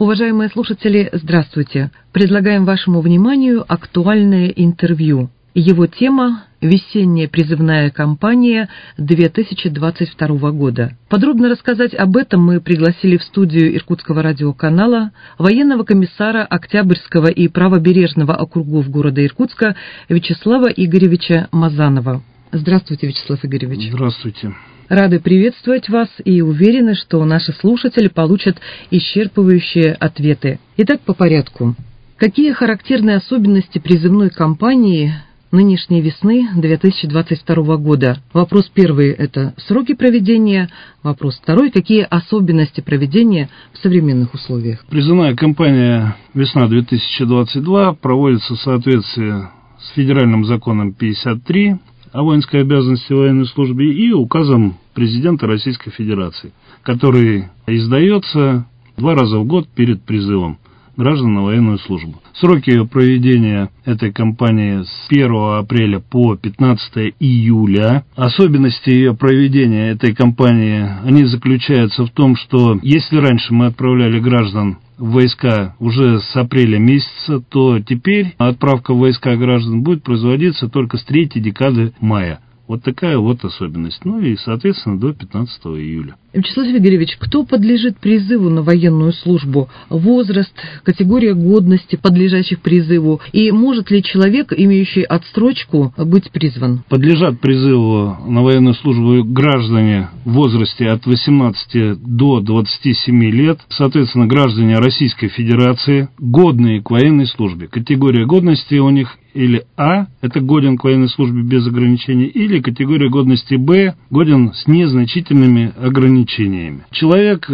Уважаемые слушатели, здравствуйте. Предлагаем вашему вниманию актуальное интервью. Его тема – весенняя призывная кампания 2022 года. Подробно рассказать об этом мы пригласили в студию Иркутского радиоканала военного комиссара Октябрьского и правобережного округов города Иркутска Вячеслава Игоревича Мазанова. Здравствуйте, Вячеслав Игоревич. Здравствуйте. Рады приветствовать вас и уверены, что наши слушатели получат исчерпывающие ответы. Итак, по порядку. Какие характерные особенности призывной кампании нынешней весны 2022 года? Вопрос первый – это сроки проведения. Вопрос второй – какие особенности проведения в современных условиях? Призывная кампания «Весна 2022» проводится в соответствии с федеральным законом 53 о воинской обязанности в военной службе и указом президента Российской Федерации, который издается 2 раза в год перед призывом граждан на военную службу. Сроки ее проведения этой кампании с 1 апреля по 15 июля. Особенности ее проведения этой кампании, они заключаются в том, что если раньше мы отправляли граждан в войска уже с апреля месяца, то теперь отправка в войска граждан будет производиться только с 3 декады мая. Вот такая вот особенность. Ну и, соответственно, до 15 июля. Вячеслав Игоревич, кто подлежит призыву на военную службу? Возраст, категория годности подлежащих призыву? И может ли человек, имеющий отсрочку, быть призван? Подлежат призыву на военную службу граждане в возрасте от 18 до 27 лет, соответственно, граждане Российской Федерации, годные к военной службе. Категория годности у них или А, это годен к военной службе без ограничений, или категория годности Б, годен с незначительными ограничениями. Человек,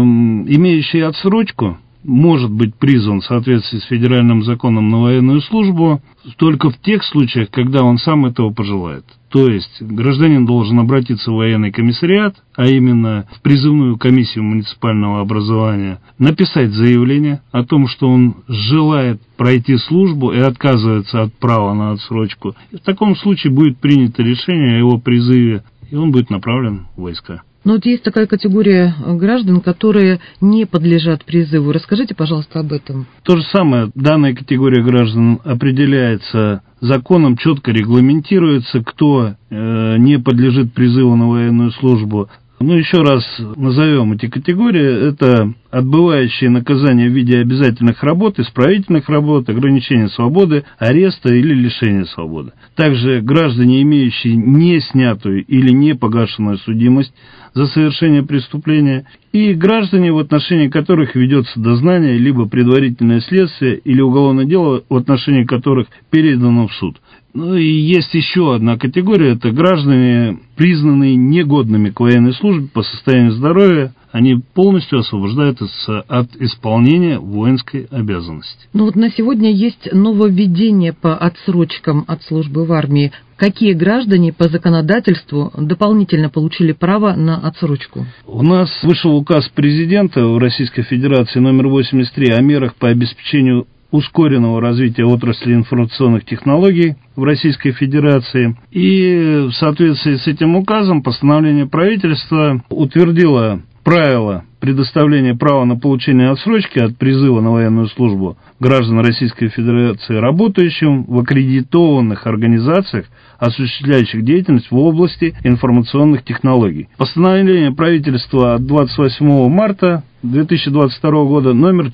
имеющий отсрочку, может быть призван в соответствии с федеральным законом на военную службу только в тех случаях, когда он сам этого пожелает. То есть гражданин должен обратиться в военный комиссариат, а именно в призывную комиссию муниципального образования, написать заявление о том, что он желает пройти службу и отказывается от права на отсрочку. И в таком случае будет принято решение о его призыве, и он будет направлен в войска. Но вот есть такая категория граждан, которые не подлежат призыву. Расскажите, пожалуйста, об этом. То же самое. Данная категория граждан определяется законом, четко регламентируется, кто не подлежит призыву на военную службу. Ну, еще раз назовем эти категории. Это отбывающие наказания в виде обязательных работ, исправительных работ, ограничения свободы, ареста или лишения свободы. Также граждане, имеющие не снятую или не погашенную судимость за совершение преступления, и граждане, в отношении которых ведется дознание, либо предварительное следствие, или уголовное дело, в отношении которых передано в суд. Ну и есть еще одна категория, это граждане, признанные негодными к военной службе по состоянию здоровья, они полностью освобождаются от исполнения воинской обязанности. Ну вот на сегодня есть нововведение по отсрочкам от службы в армии. Какие граждане по законодательству дополнительно получили право на отсрочку? У нас вышел указ президента Российской Федерации номер 83 о мерах по обеспечению ускоренного развития отрасли информационных технологий в Российской Федерации. И в соответствии с этим указом постановление правительства утвердило правила предоставления права на получение отсрочки от призыва на военную службу граждан Российской Федерации, работающим в аккредитованных организациях, осуществляющих деятельность в области информационных технологий. Постановление правительства от 28 марта 2022 года номер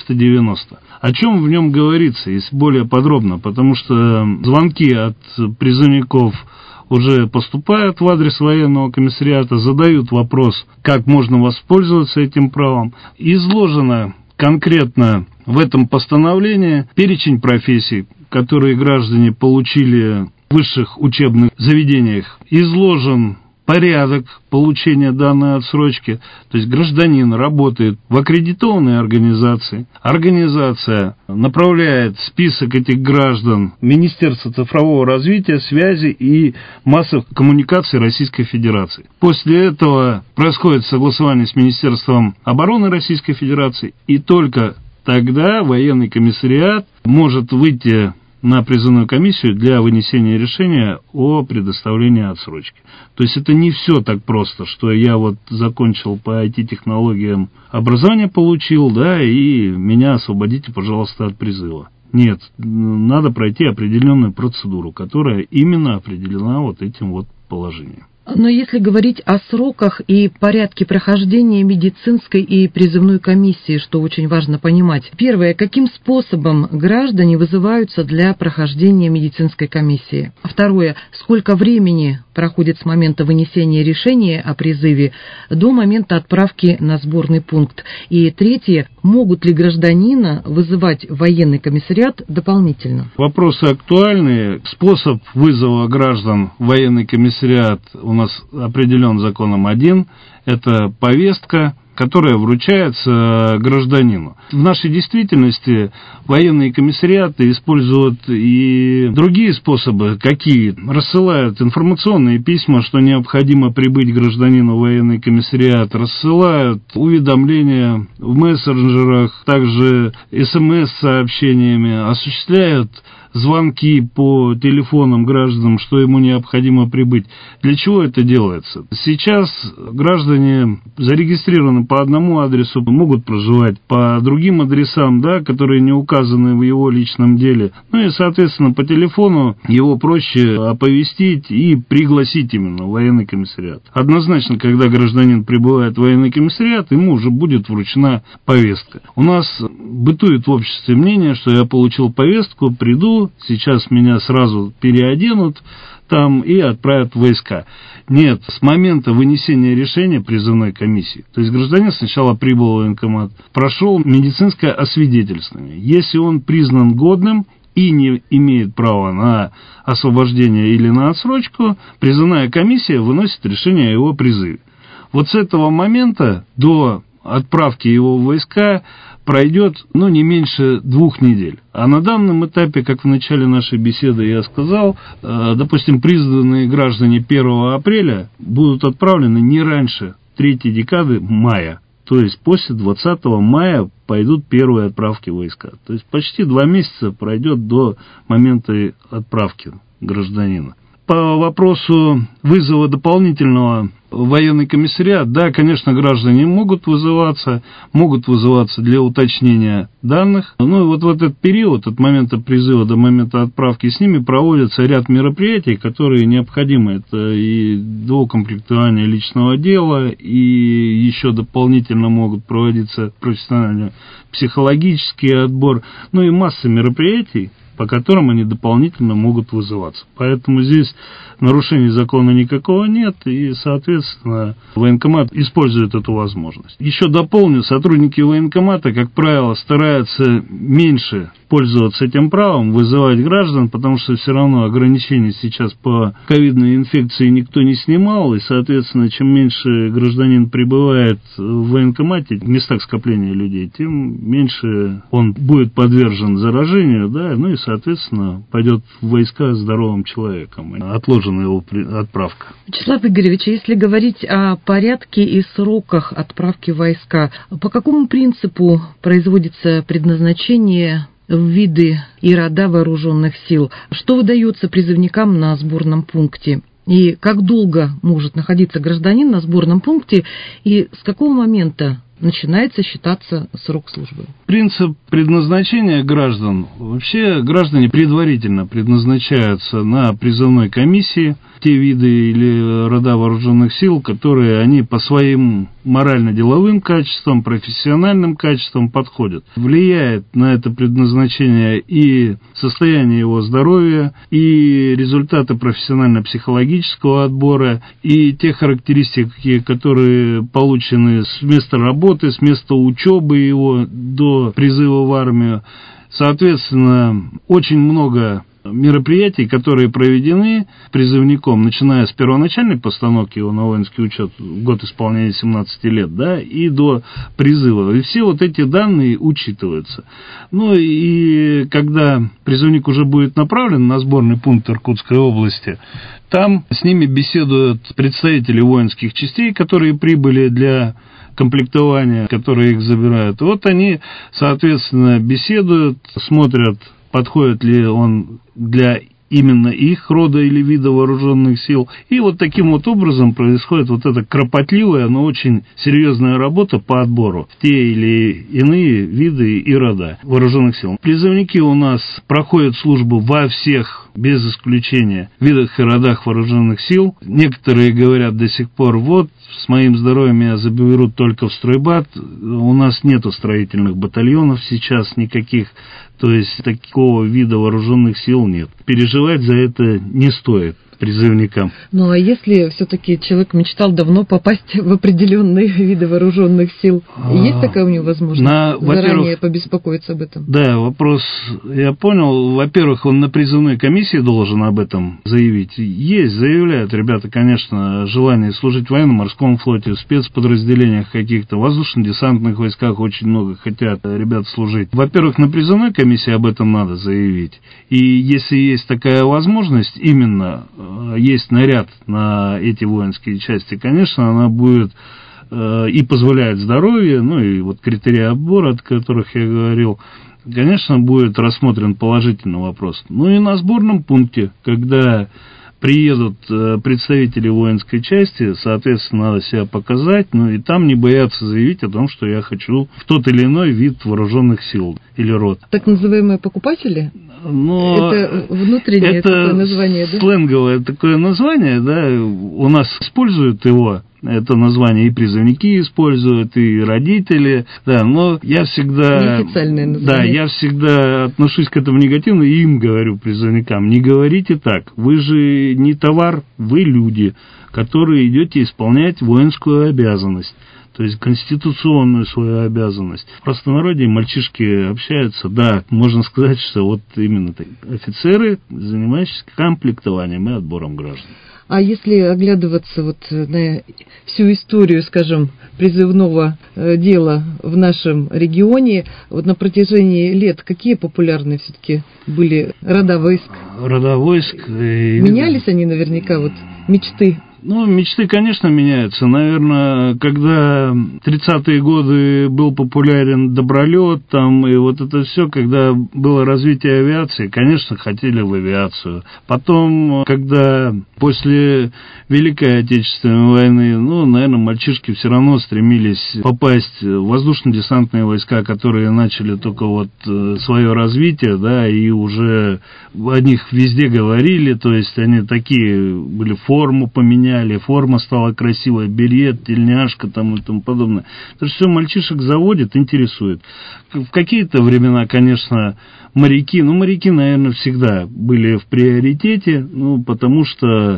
490. О чем в нем говорится, если более подробно, потому что звонки от призывников уже поступают в адрес военного комиссариата, задают вопрос, как можно воспользоваться этим правом. Изложено конкретно в этом постановлении перечень профессий, которые граждане получили в высших учебных заведениях. Изложен порядок получения данной отсрочки. То есть гражданин работает в аккредитованной организации. Организация направляет список этих граждан в Министерство цифрового развития, связи и массовых коммуникаций Российской Федерации. После этого происходит согласование с Министерством обороны Российской Федерации, и только тогда военный комиссариат может выйти на призывную комиссию для вынесения решения о предоставлении отсрочки. То есть это не все так просто, что я вот закончил по IT-технологиям образование получил, да, и меня освободите, пожалуйста, от призыва. Нет, надо пройти определенную процедуру, которая именно определена вот этим вот положением. Но если говорить о сроках и порядке прохождения медицинской и призывной комиссии, что очень важно понимать. Первое, каким способом граждане вызываются для прохождения медицинской комиссии? Второе, сколько времени проходит с момента вынесения решения о призыве до момента отправки на сборный пункт? И третье, могут ли гражданина вызывать в военный комиссариат дополнительно? Вопросы актуальные. Способ вызова граждан в военный комиссариат у нас определен законом один. Это повестка, которая вручается гражданину. В нашей действительности военные комиссариаты используют и другие способы, какие рассылают информационные письма, что необходимо прибыть гражданину в военный комиссариат, рассылают уведомления в мессенджерах, также СМС-сообщениями, осуществляют звонки по телефонам гражданам, что ему необходимо прибыть. Для чего это делается? Сейчас граждане зарегистрированы по одному адресу, могут проживать по другим адресам, да, которые не указаны в его личном деле. Ну и, соответственно, по телефону его проще оповестить и пригласить именно в военный комиссариат. Однозначно, когда гражданин прибывает в военный комиссариат, ему уже будет вручена повестка. У нас бытует в обществе мнение, что я получил повестку, приду, сейчас меня сразу переоденут там и отправят в войска. Нет, с момента вынесения решения призывной комиссии, то есть гражданин сначала прибыл в военкомат, прошел медицинское освидетельствование. Если он признан годным и не имеет права на освобождение или на отсрочку, призывная комиссия выносит решение о его призыве. Вот с этого момента до отправки его в войска пройдет, не меньше 2 недель. А на данном этапе, как в начале нашей беседы я сказал, допустим, призванные граждане 1 апреля будут отправлены не раньше 3-й декады мая. То есть после 20 мая пойдут первые отправки в войска. То есть почти 2 месяца пройдет до момента отправки гражданина. По вопросу вызова дополнительного в военный комиссариат, да, конечно, граждане могут вызываться для уточнения данных. Ну и вот в этот период, от момента призыва до момента отправки, с ними проводится ряд мероприятий, которые необходимы. Это и доукомплектование личного дела, и еще дополнительно могут проводиться профессиональный психологический отбор, и масса мероприятий, по которым они дополнительно могут вызываться. Поэтому здесь нарушений закона никакого нет, и, соответственно, военкомат использует эту возможность. Еще дополню, сотрудники военкомата, как правило, стараются меньше пользоваться этим правом, вызывать граждан, потому что все равно ограничений сейчас по ковидной инфекции никто не снимал, и, соответственно, чем меньше гражданин пребывает в военкомате, в местах скопления людей, тем меньше он будет подвержен заражению, да, и, соответственно, пойдет в войска здоровым человеком. Отложена его отправка. Вячеслав Игоревич, если говорить о порядке и сроках отправки в войска, по какому принципу производится предназначение в виды и рода вооруженных сил? Что выдается призывникам на сборном пункте? И как долго может находиться гражданин на сборном пункте? И с какого момента начинается считаться срок службы? Принцип предназначения граждан. Вообще граждане предварительно предназначаются на призывной комиссии, те виды или рода вооруженных сил, которые они по своим морально-деловым качествам, профессиональным качествам подходят. Влияет на это предназначение и состояние его здоровья, и результаты профессионально-психологического отбора, и те характеристики, которые получены с места работы, с места учебы его до призыва в армию. Соответственно, очень много мероприятий, которые проведены призывником, начиная с первоначальной постановки его на воинский учет в год исполнения 17 лет, да, и до призыва. И все вот эти данные учитываются. И когда призывник уже будет направлен на сборный пункт Иркутской области, там с ними беседуют представители воинских частей, которые прибыли для комплектования, которые их забирают. Вот они, соответственно, беседуют, смотрят подходит ли он для именно их рода или вида вооруженных сил. И вот таким вот образом происходит вот эта кропотливая, но очень серьезная работа по отбору в те или иные виды и рода вооруженных сил. Призывники у нас проходят службу во всех, без исключения, видах и родах вооруженных сил. Некоторые говорят до сих пор, вот, с моим здоровьем меня заберут только в стройбат. У нас нету строительных батальонов сейчас никаких, то есть такого вида вооруженных сил нет. Переживать за это не стоит призывникам. Ну, а если все-таки человек мечтал давно попасть в определенные виды вооруженных сил, есть такая у него возможность заранее побеспокоиться об этом? Да, вопрос я понял. Во-первых, он на призывной комиссии должен об этом заявить. Есть, заявляют ребята, конечно, желание служить в военно-морском флоте, в спецподразделениях каких-то, в воздушно-десантных войсках очень много хотят ребят служить. Во-первых, на призывной комиссии об этом надо заявить. И если есть такая возможность, именно есть наряд на эти воинские части, конечно, она будет и позволяет здоровье, ну и вот критерии отбора, о которых я говорил, конечно, будет рассмотрен положительный вопрос. Ну и на сборном пункте, когда приедут представители воинской части, соответственно, надо себя показать, ну и там не бояться заявить о том, что я хочу в тот или иной вид вооруженных сил или род. Так называемые покупатели? Но это внутреннее такое название, да? Сленговое такое название, да, у нас используют его, это название и призывники используют, и родители, да, но я всегда... Неофициальное название. Да, я всегда отношусь к этому негативно и им говорю, призывникам, не говорите так, вы же не товар, вы люди, которые идете исполнять воинскую обязанность. То есть конституционную свою обязанность. В простонародье мальчишки общаются, да, можно сказать, что вот именно так. Офицеры, занимающиеся комплектованием и отбором граждан. А если оглядываться вот на всю историю, скажем, призывного дела в нашем регионе, вот на протяжении лет какие популярные все-таки были рода войск? Рода войск. Менялись они наверняка, вот мечты? Ну, мечты, конечно, меняются. Наверное, когда 30-е годы был популярен добролет, там, и вот это все, когда было развитие авиации, конечно, хотели в авиацию. Потом, когда после Великой Отечественной войны, ну, наверное, мальчишки все равно стремились попасть в воздушно-десантные войска, которые начали только вот свое развитие, да, и уже о них везде говорили, то есть они такие были, форму поменяли, форма стала красивая, берет, тельняшка там и тому подобное. Это все мальчишек заводит, интересует. В какие-то времена, конечно, моряки, наверное, всегда были в приоритете, ну, потому что...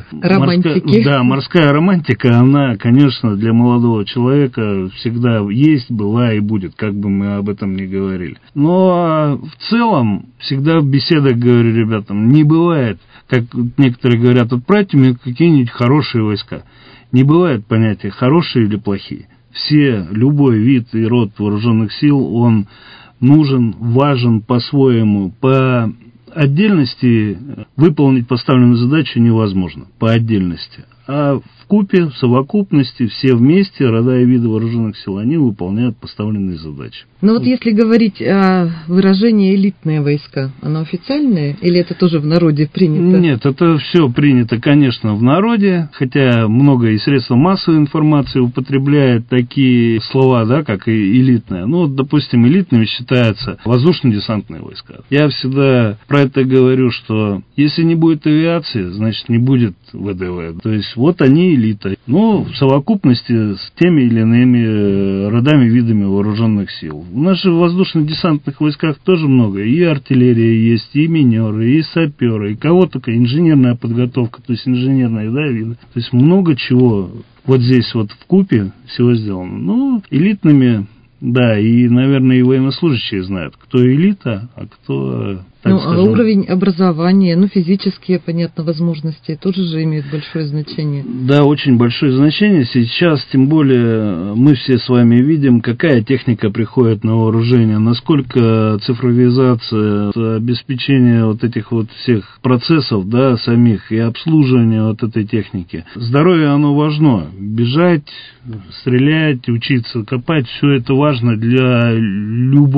морская романтика, она, конечно, для молодого человека всегда есть, была и будет, как бы мы об этом ни говорили. Но в целом, всегда в беседах говорю ребятам, не бывает, как некоторые говорят, отправьте мне какие-нибудь хорошие войска. Не бывает понятия хорошие или плохие. Все, любой вид и род вооруженных сил, он нужен, важен по-своему. По отдельности выполнить поставленную задачу невозможно. По отдельности. А вкупе, в совокупности, все вместе, рода и виды вооруженных сил, они выполняют поставленные задачи. Но вот если говорить о выражении «элитные войска», оно официальное или это тоже в народе принято? Нет, это все принято, конечно, в народе, хотя много и средств массовой информации употребляют такие слова, да, как и элитные. Ну, вот, допустим, элитными считаются воздушно-десантные войска. Я всегда про это говорю, что если не будет авиации, значит, не будет ВДВ. То есть, вот они элита. Но в совокупности с теми или иными родами, видами вооруженных сил. У нас же в воздушно-десантных войсках тоже много. И артиллерия есть, и минеры, и саперы, и кого только, инженерная подготовка, то есть инженерные, да, виды. То есть много чего вот здесь вот вкупе всего сделано. Ну, элитными, да, и, наверное, и военнослужащие знают, кто элита, а кто... А уровень образования, физические, понятно, возможности тоже же имеют большое значение. Да, очень большое значение. Сейчас, тем более, мы все с вами видим, какая техника приходит на вооружение, насколько цифровизация, обеспечение вот этих вот всех процессов, да, самих, и обслуживание вот этой техники. Здоровье, оно важно. Бежать, стрелять, учиться, копать, все это важно для любого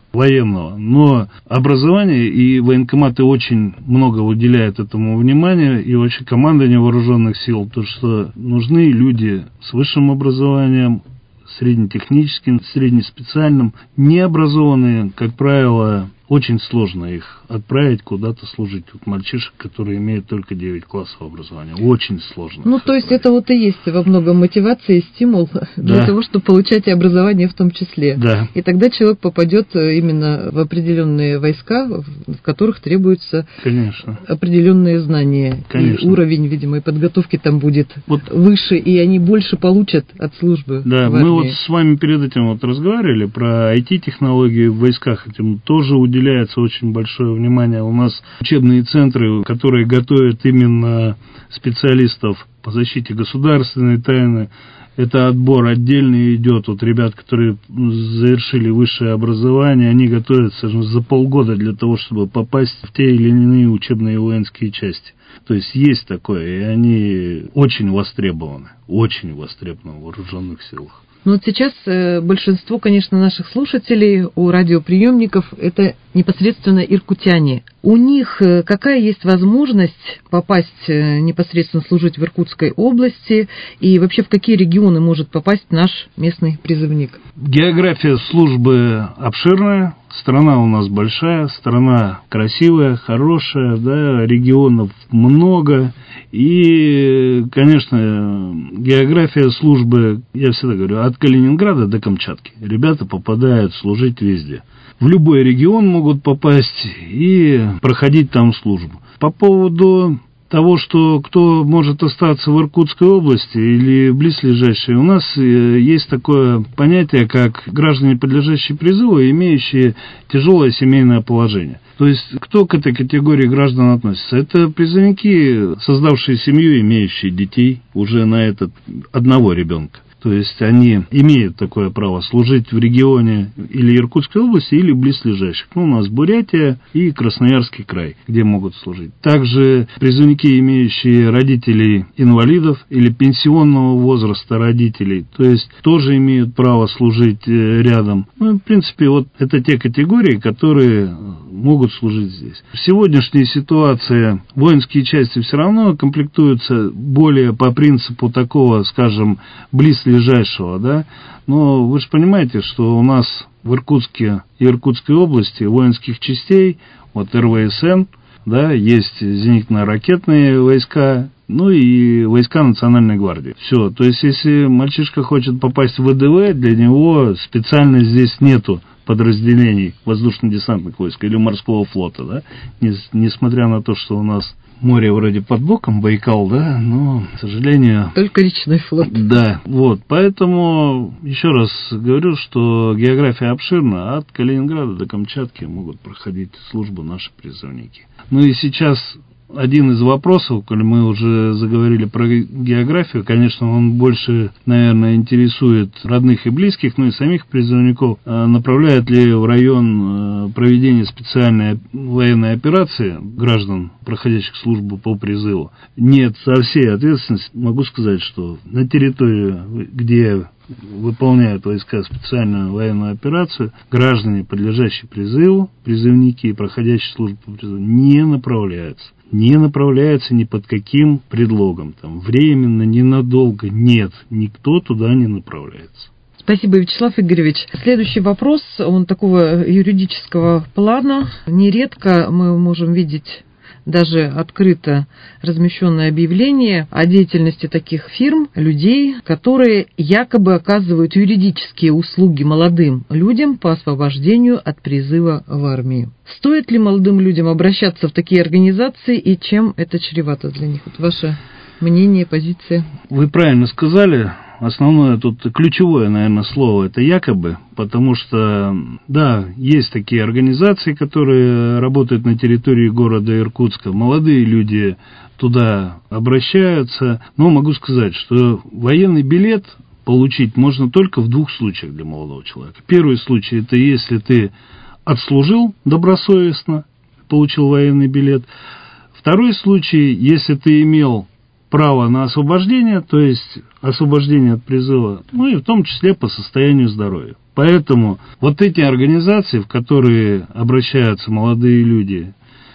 военного, но образование и военкоматы очень много уделяют этому внимания, и вообще командование вооруженных сил, то, что нужны люди с высшим образованием, среднетехническим, среднеспециальным, необразованные, как правило, очень сложно их отправить куда-то служить. Вот мальчишек, которые имеют только 9 классов образования. Очень сложно. Ну, то есть это вот и есть во многом мотивация и стимул для того, чтобы получать и образование в том числе. Да. И тогда человек попадет именно в определенные войска, в которых требуются определенные знания. Конечно. И уровень, видимо, и подготовки там будет выше, и они больше получат от службы. Да, мы вот с вами перед этим вот разговаривали про IT-технологии в войсках. Этим тоже уделяется очень большое внимание. У нас учебные центры, которые готовят именно специалистов по защите государственной тайны. Это отбор отдельный идет. Вот ребят, которые завершили высшее образование, они готовятся за полгода для того, чтобы попасть в те или иные учебные воинские части. То есть такое, и они очень востребованы в вооруженных силах. Ну вот сейчас большинство, конечно, наших слушателей у радиоприемников – это непосредственно иркутяне. У них какая есть возможность попасть непосредственно служить в Иркутской области, и вообще в какие регионы может попасть наш местный призывник? География службы обширная, страна у нас большая, страна красивая, хорошая, да, регионов много. И, конечно, география службы, я всегда говорю, от Калининграда до Камчатки. Ребята попадают служить везде. В любой регион могут попасть и проходить там службу. По поводу того, что кто может остаться в Иркутской области или близлежащей, у нас есть такое понятие, как граждане, подлежащие призыву, имеющие тяжелое семейное положение. То есть, кто к этой категории граждан относится? Это призывники, создавшие семью, имеющие детей уже на этот одного ребенка. То есть они имеют такое право служить в регионе или Иркутской области, или близлежащих. Ну, у нас Бурятия и Красноярский край, где могут служить. Также призывники, имеющие родителей инвалидов или пенсионного возраста родителей, то есть тоже имеют право служить рядом. Ну, в принципе, вот это те категории, которые могут служить здесь. В сегодняшней ситуации воинские части все равно комплектуются более по принципу такого, скажем, близлежащего, да, но вы же понимаете, что у нас в Иркутске и Иркутской области воинских частей, вот РВСН, да, есть зенитно-ракетные войска, ну и войска Национальной гвардии. Все, то есть если мальчишка хочет попасть в ВДВ, для него специально здесь нету подразделений воздушно-десантных войск или морского флота, да, несмотря на то, что у нас море вроде под боком, Байкал, да, но, к сожалению... Только речной флот. Да, вот, поэтому еще раз говорю, что география обширна, от Калининграда до Камчатки могут проходить службу наши призывники. Ну и сейчас один из вопросов, коли мы уже заговорили про географию, конечно, он больше, наверное, интересует родных и близких, но и самих призывников. Направляют ли в район проведения специальной военной операции граждан, проходящих службу по призыву? Нет, со всей ответственностью могу сказать, что на территории, где выполняют войска специальную военную операцию, граждане, подлежащие призыву, призывники, проходящие службу по призыву, не направляются ни под каким предлогом, там, временно, ненадолго, нет, никто туда не направляется. Спасибо, Вячеслав Игоревич. Следующий вопрос, он такого юридического плана. Нередко мы можем видеть даже открыто размещенное объявление о деятельности таких фирм, людей, которые якобы оказывают юридические услуги молодым людям по освобождению от призыва в армию. Стоит ли молодым людям обращаться в такие организации и чем это чревато для них? Вот ваше мнение, позиция. Вы правильно сказали. Основное тут ключевое, наверное, слово – это якобы, потому что, да, есть такие организации, которые работают на территории города Иркутска. Молодые люди туда обращаются, но могу сказать, что военный билет получить можно только в двух случаях для молодого человека. Первый случай – это если ты отслужил добросовестно, получил военный билет. Второй случай – если ты имел право на освобождение, то есть освобождения от призыва, ну и в том числе по состоянию здоровья. Поэтому вот эти организации, в которые обращаются молодые люди,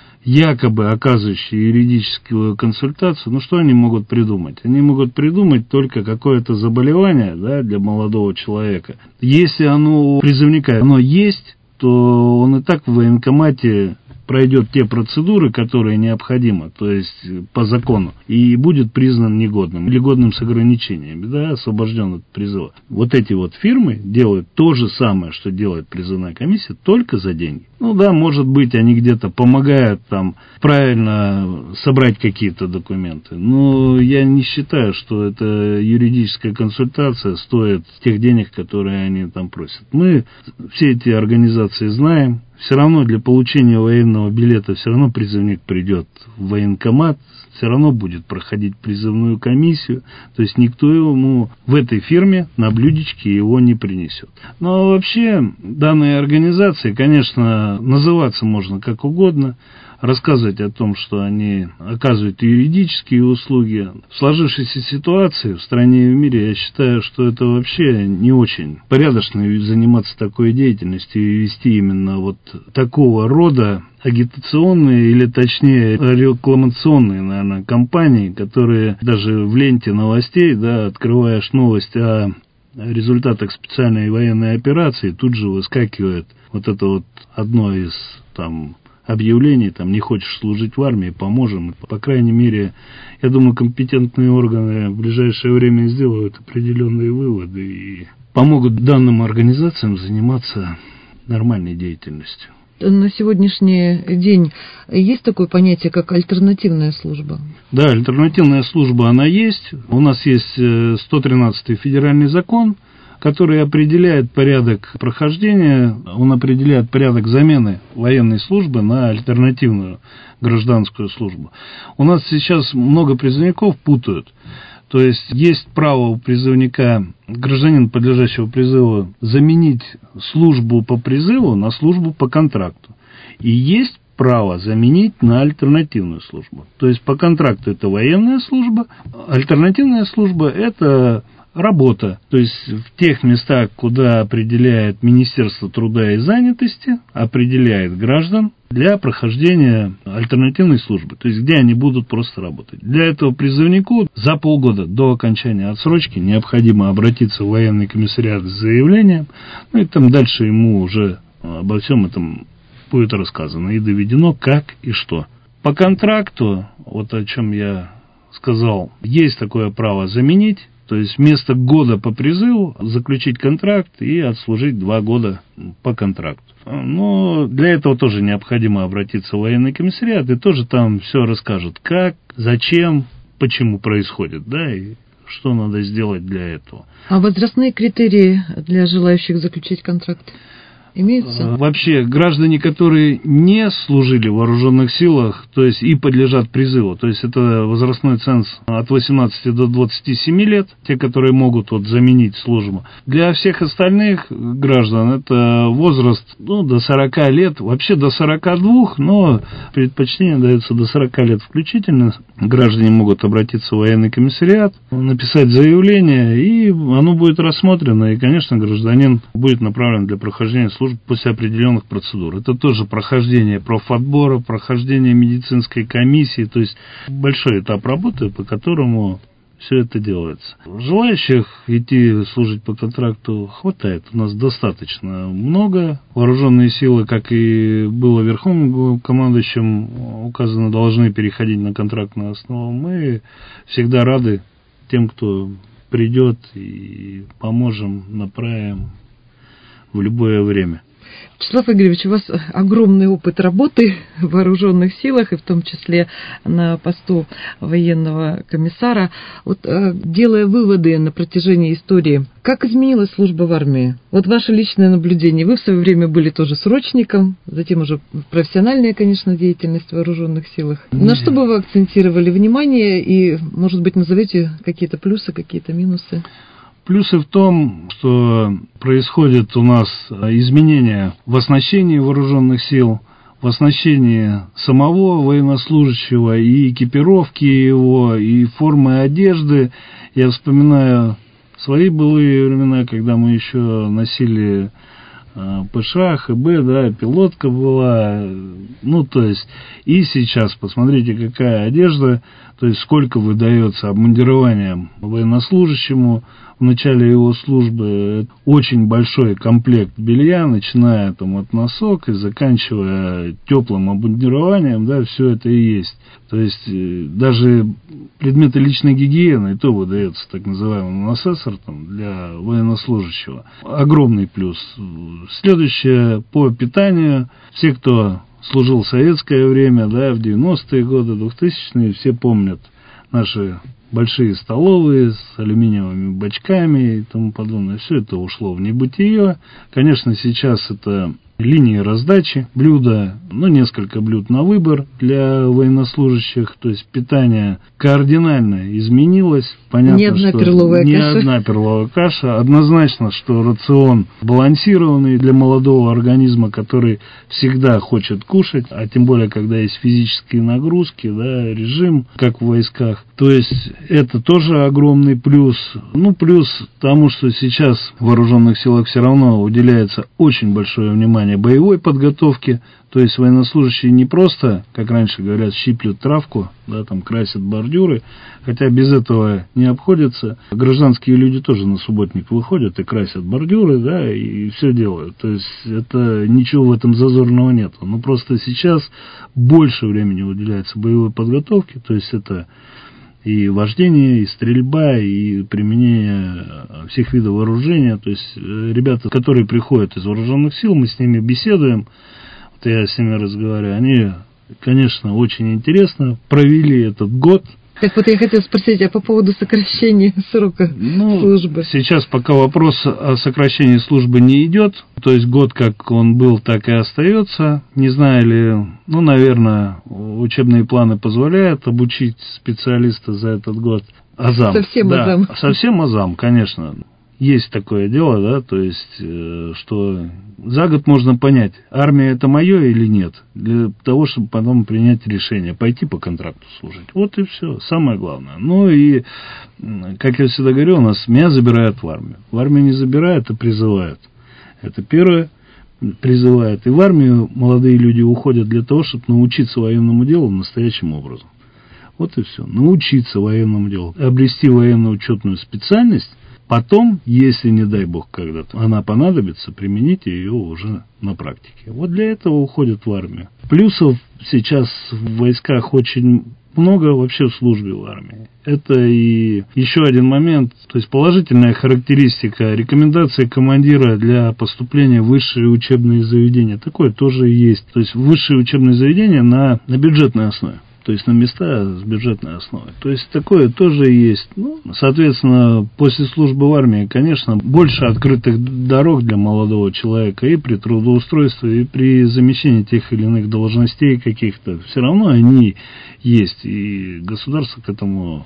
якобы оказывающие юридическую консультацию, ну что они могут придумать? Они могут придумать только какое-то заболевание, да, для молодого человека. Если оно у призывника есть, то он и так в военкомате пройдет те процедуры, которые необходимы, то есть по закону, и будет признан негодным или годным с ограничениями, да, освобожден от призыва. Вот эти вот фирмы делают то же самое, что делает призывная комиссия, только за деньги. Ну да, может быть, они где-то помогают там правильно собрать какие-то документы, но я не считаю, что эта юридическая консультация стоит тех денег, которые они там просят. Мы все эти организации знаем. Все равно для получения военного билета все равно призывник придет в военкомат, все равно будет проходить призывную комиссию, то есть никто ему в этой фирме на блюдечке его не принесет. Но вообще данные организации, конечно, называться можно как угодно, рассказывать о том, что они оказывают юридические услуги. В сложившейся ситуации в стране и в мире я считаю, что это вообще не очень порядочно заниматься такой деятельностью и вести именно вот такого рода агитационные или, точнее, рекламационные, наверное, кампании, которые даже в ленте новостей, да, открываешь новость о результатах специальной военной операции, тут же выскакивает вот это вот одно из там объявлений, там, не хочешь служить в армии, поможем. По крайней мере, я думаю, компетентные органы в ближайшее время сделают определенные выводы и помогут данным организациям заниматься нормальной деятельностью. На сегодняшний день есть такое понятие, как альтернативная служба? Да, альтернативная служба, она есть. У нас есть 113-й федеральный закон, который определяет порядок прохождения, он определяет порядок замены военной службы на альтернативную гражданскую службу. У нас сейчас много призывников путают. То есть право у призывника, гражданина, подлежащего призыву, заменить службу по призыву на службу по контракту. И есть право заменить на альтернативную службу. То есть по контракту это военная служба, альтернативная служба это работа, то есть в тех местах, куда определяет Министерство труда и занятости, определяет граждан для прохождения альтернативной службы, то есть где они будут просто работать. Для этого призывнику за полгода до окончания отсрочки необходимо обратиться в военный комиссариат с заявлением, ну и там дальше ему уже обо всем этом будет рассказано и доведено как и что. По контракту, вот о чем я сказал, есть такое право заменить. То есть вместо года по призыву заключить контракт и отслужить 2 года по контракту. Но для этого тоже необходимо обратиться в военный комиссариат, и тоже там все расскажут, как, зачем, почему происходит, да, и что надо сделать для этого. А возрастные критерии для желающих заключить контракт имеются? Вообще, граждане, которые не служили в вооруженных силах, то есть и подлежат призыву, то есть это возрастной ценз от 18 до 27 лет, те, которые могут вот заменить службу. Для всех остальных граждан это возраст до 40 лет, вообще до 42, но предпочтение дается до 40 лет включительно. Граждане могут обратиться в военный комиссариат, написать заявление, и оно будет рассмотрено, и, конечно, гражданин будет направлен для прохождения службы после определенных процедур. Это тоже прохождение профотбора, прохождение медицинской комиссии, то есть большой этап работы, по которому все это делается. Желающих идти служить по контракту хватает. У нас достаточно много. Вооруженные силы, как и было верховным командующим указано, должны переходить на контрактную основу. Мы всегда рады тем, кто придет, и поможем, направим в любое время. Вячеслав Игоревич, у вас огромный опыт работы в вооруженных силах, и в том числе на посту военного комиссара. Вот, делая выводы на протяжении истории, как изменилась служба в армии? Вот ваше личное наблюдение. Вы в свое время были тоже срочником, затем уже профессиональная, конечно, деятельность в вооруженных силах. На что бы вы акцентировали внимание и, может быть, назовете какие-то плюсы, какие-то минусы? Плюсы в том, что происходят у нас изменения в оснащении вооруженных сил, в оснащении самого военнослужащего, и экипировки его, и формы одежды. Я вспоминаю свои былые времена, когда мы еще носили ПШ, ХБ, да, пилотка была, ну, то есть, и сейчас, посмотрите, какая одежда, то есть, сколько выдается обмундирования военнослужащему в начале его службы. Очень большой комплект белья, начиная там от носок и заканчивая теплым обмундированием, да, все это и есть. То есть, даже предметы личной гигиены, и то выдается так называемый асессор там, для военнослужащего. Огромный плюс. Следующее по питанию. Все, кто служил в советское время, да, в 90-е годы, 2000-е, все помнят наши большие столовые с алюминиевыми бачками и тому подобное. Все это ушло в небытие. Конечно, сейчас это линии раздачи, блюда, ну, несколько блюд на выбор для военнослужащих, то есть питание кардинально изменилось. Понятно, ни одна что перловая ни каша. одна перловая каша. Однозначно, что рацион балансированный для молодого организма, который всегда хочет кушать, а тем более, когда есть физические нагрузки, да, режим, как в войсках. То есть это тоже огромный плюс. Ну, плюс тому, что сейчас в вооруженных силах все равно уделяется очень большое внимание боевой подготовке. То есть военнослужащие не просто, как раньше говорят, щиплют травку, да, там красят бордюры, хотя без этого не обходится. Гражданские люди тоже на субботник выходят и красят бордюры, да, и все делают. То есть это ничего в этом зазорного нет. Но просто сейчас больше времени уделяется боевой подготовке, то есть это и вождение, и стрельба, и применение всех видов вооружения. То есть ребята, которые приходят из вооруженных сил, мы с ними беседуем, вот я с ними разговариваю, они, конечно, очень интересно провели этот год. Так вот я хотела спросить, а по поводу сокращения срока службы? Сейчас пока вопрос о сокращении службы не идет, то есть год как он был, так и остается. Не знаю ли, ну, наверное, учебные планы позволяют обучить специалиста за этот год. Азам. Совсем да, азам. Совсем азам, конечно. Есть такое дело, да, то есть, что за год можно понять, армия это мое или нет, для того, чтобы потом принять решение, пойти по контракту служить. Вот и все, самое главное. Ну и, как я всегда говорю, меня забирают в армию. В армию не забирают, а призывают. Это первое, призывают. И в армию молодые люди уходят для того, чтобы научиться военному делу настоящим образом. Вот и все. Научиться военному делу, обрести военно-учетную специальность. Потом, если, не дай бог, когда-то она понадобится, примените ее уже на практике. Вот для этого уходят в армию. Плюсов сейчас в войсках очень много вообще в службе в армии. Это и еще один момент, то есть положительная характеристика, рекомендации командира для поступления в высшие учебные заведения. Такое тоже есть. То есть высшие учебные заведения на бюджетной основе. То есть на места с бюджетной основой. То есть такое тоже есть. Ну, соответственно, после службы в армии, конечно, больше открытых дорог для молодого человека и при трудоустройстве, и при замещении тех или иных должностей каких-то. Все равно они есть. И государство к этому,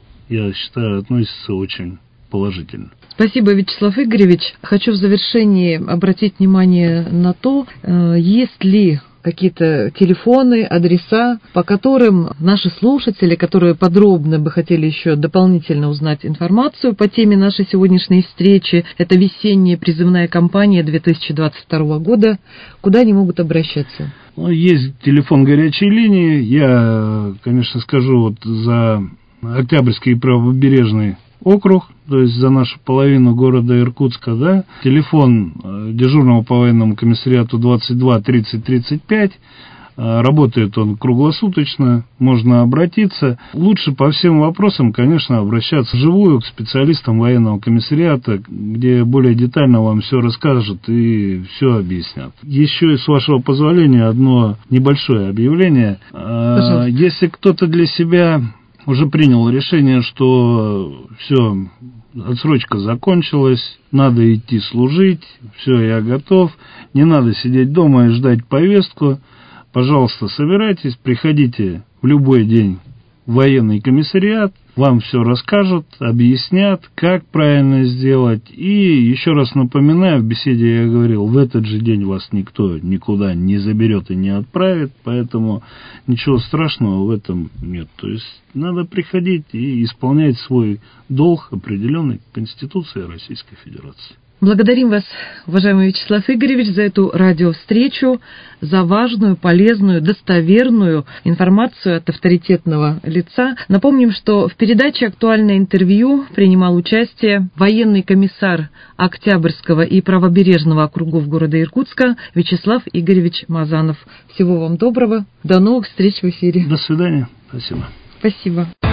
я считаю, относится очень положительно. Спасибо, Вячеслав Игоревич. Хочу в завершении обратить внимание на то, есть ли какие-то телефоны, адреса, по которым наши слушатели, которые подробно бы хотели еще дополнительно узнать информацию по теме нашей сегодняшней встречи, это весенняя призывная кампания 2022 года, куда они могут обращаться? Есть телефон горячей линии. Я, конечно, скажу вот за Октябрьский и Правобережный округ, то есть за нашу половину города Иркутска, да, телефон дежурного по военному комиссариату 22 30 35, работает он круглосуточно, можно обратиться. Лучше по всем вопросам, конечно, обращаться вживую к специалистам военного комиссариата, где более детально вам все расскажут и все объяснят. Еще, с вашего позволения, одно небольшое объявление. Пожалуйста. Если кто-то для себя уже принял решение, что все, отсрочка закончилась, надо идти служить, все, я готов, не надо сидеть дома и ждать повестку, пожалуйста, собирайтесь, приходите в любой день в военный комиссариат, вам все расскажут, объяснят, как правильно сделать. И еще раз напоминаю, в беседе я говорил, в этот же день вас никто никуда не заберет и не отправит, поэтому ничего страшного в этом нет. То есть надо приходить и исполнять свой долг, определенный Конституцией Российской Федерации. Благодарим вас, уважаемый Вячеслав Игоревич, за эту радиовстречу, за важную, полезную, достоверную информацию от авторитетного лица. Напомним, что в передаче «Актуальное интервью» принимал участие военный комиссар Октябрьского и Правобережного округов города Иркутска Вячеслав Игоревич Мазанов. Всего вам доброго. До новых встреч в эфире. До свидания. Спасибо. Спасибо.